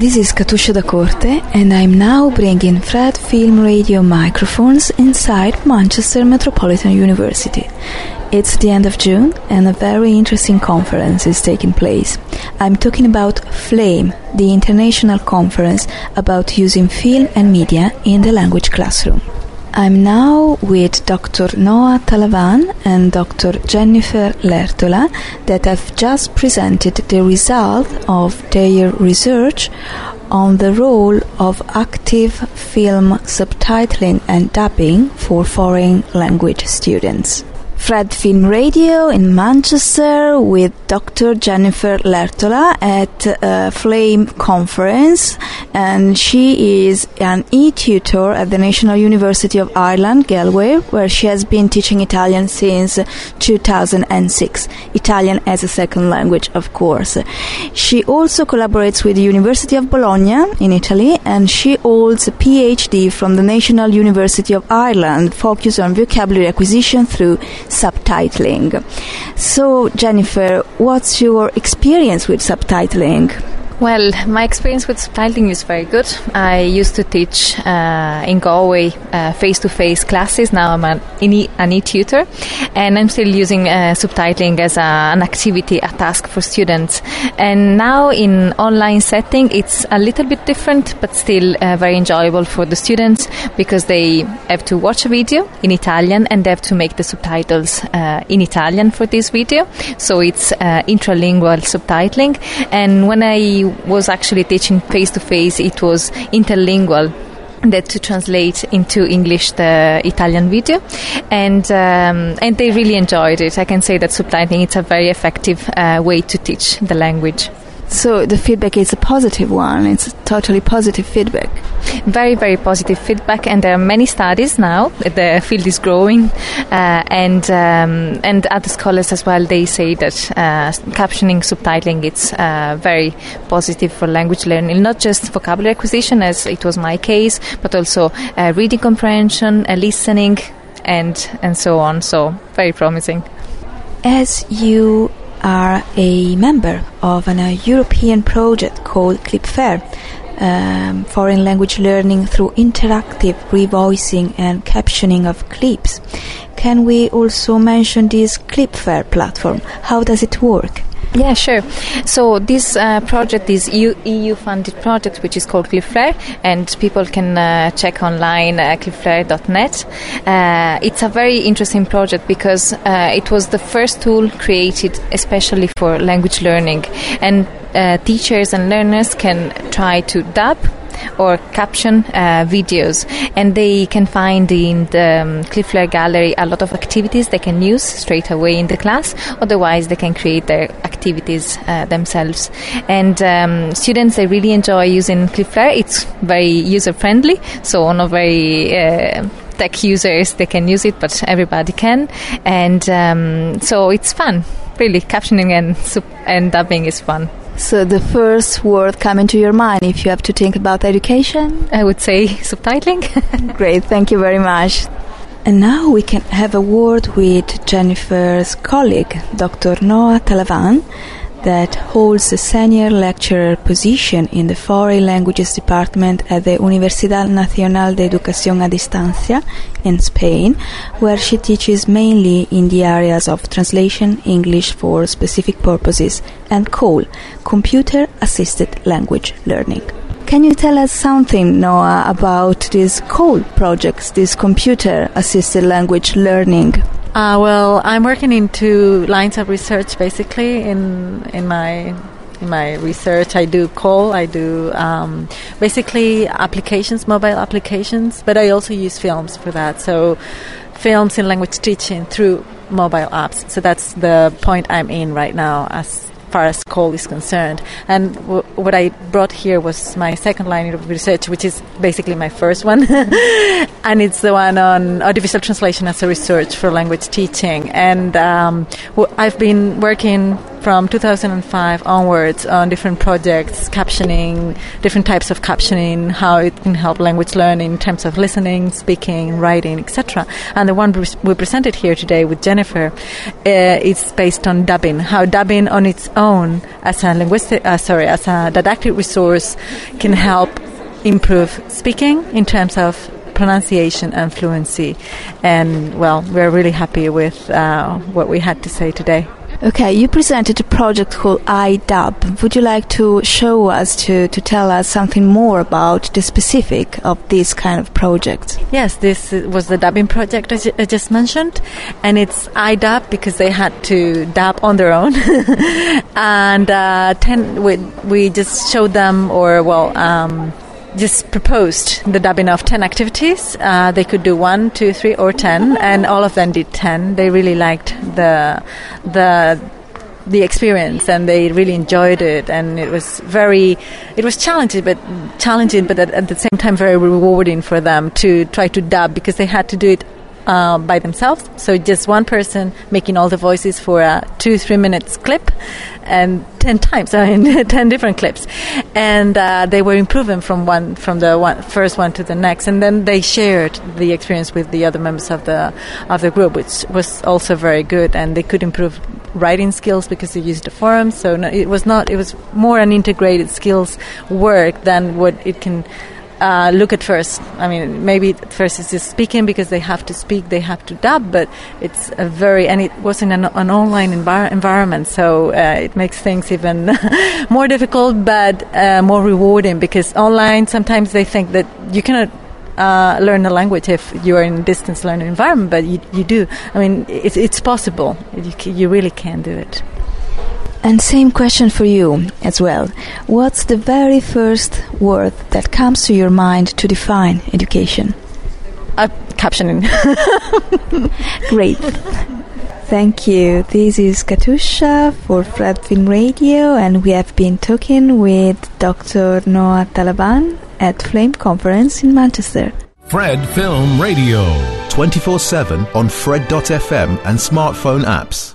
This is Katusha da Corte, and I'm now bringing Fred Film Radio microphones inside Manchester Metropolitan University. It's the end of June, and a very interesting conference is taking place. I'm talking about FLAME, the international conference about using film and media in the language classroom. I'm now with Dr. Noah Talavan and Dr. Jennifer Lertola that have just presented the result of their research on the role of active film subtitling and dubbing for foreign language students. Fred Film Radio in Manchester with Dr. Jennifer Lertola at a FLAME conference, and she is an e-tutor at the National University of Ireland, Galway, where she has been teaching Italian since 2006. Italian as a second language, of course. She also collaborates with the University of Bologna in Italy, and she holds a PhD from the National University of Ireland, focused on vocabulary acquisition through subtitling. So, Jennifer, what's your experience with subtitling? Well, my experience with subtitling is very good. I used to teach in Galway face-to-face classes. Now I'm an e-tutor, and I'm still using subtitling as an activity, a task for students. And now in online setting, it's a little bit different, but still very enjoyable for the students because they have to watch a video in Italian and they have to make the subtitles in Italian for this video. So it's intralingual subtitling. And when I was actually teaching face-to-face, it was interlingual, that to translate into English the Italian video, and they really enjoyed it. I can say that subtitling is a very effective way to teach the language. So the feedback is a positive one. It's totally positive feedback. Very, very positive feedback, and there are many studies now. The field is growing, and other scholars as well. They say that captioning, subtitling, it's very positive for language learning, not just vocabulary acquisition, as it was my case, but also reading comprehension, listening, and so on. So very promising. As you are a member of a European project called ClipFair, foreign language learning through interactive revoicing and captioning of clips. Can we also mention this ClipFair platform? How does it work? Yeah, sure. So this project is EU-funded project, which is called ClipFair, and people can check online clipflair.net. It's a very interesting project because it was the first tool created especially for language learning, and teachers and learners can try to dub or caption videos, and they can find in the ClipFair gallery a lot of activities they can use straight away in the class. Otherwise they can create their activities themselves, and students, they really enjoy using ClipFair. It's very user friendly, so not very tech users they can use it, but everybody can, and so it's fun. Really, captioning and dubbing is fun. So the first word coming to your mind if you have to think about education? I would say subtitling. Great, thank you very much. And now we can have a word with Jennifer's colleague, Dr. Noah Talavan, that holds a senior lecturer position in the Foreign Languages Department at the Universidad Nacional de Educación a Distancia in Spain, where she teaches mainly in the areas of translation, English for specific purposes, and COLE, Computer-Assisted Language Learning. Can you tell us something, Noah, about these COLE projects, this Computer-Assisted Language Learning? Well, I'm working in two lines of research, basically. In my research, I do COLE, I do basically applications, mobile applications, but I also use films for that. So films in language teaching through mobile apps. So that's the point I'm in right now as far as COLE is concerned. And what I brought here was my second line of research, which is basically my first one. And it's the one on audiovisual translation as a research for language teaching. And I've been working from 2005 onwards on different projects, captioning, different types of captioning, how it can help language learning in terms of listening, speaking, writing, etc. And the one we presented here today with Jennifer is based on dubbing, how dubbing on its own as a as a didactic resource can help improve speaking in terms of pronunciation and fluency. And, well, we're really happy with what we had to say today. Okay, you presented a project called iDub. Would you like to show us, to tell us something more about the specific of this kind of project? Yes, this was the dubbing project I just mentioned, and it's iDub because they had to dub on their own. And we just showed them, just proposed the dubbing of 10 activities. They could do 1, 2, 3, or 10, and all of them did 10. They really liked the experience, and they really enjoyed it. And it was challenging, but at the same time very rewarding for them to try to dub, because they had to do it by themselves. So just one person making all the voices for a 2-3 minutes clip, and 10 times, 10 different clips. And they were improving from the first one to the next. And then they shared the experience with the other members of the group, which was also very good. And they could improve writing skills because they used the forums. So it was more an integrated skills work than what it can look at first. I mean, maybe at first it's just speaking because they have to speak, they have to dub, but it's and it was in an online environment, so it makes things even more difficult, but more rewarding, because online sometimes they think that you cannot learn the language if you are in a distance learning environment, but you do. I mean, it's possible. You really can do it. And same question for you as well. What's the very first word that comes to your mind to define education? Captioning. Great. Thank you. This is Katusha for Fred Film Radio, and we have been talking with Dr. Noah Talaban at Flame Conference in Manchester. Fred Film Radio. 24/7 on Fred.fm and smartphone apps.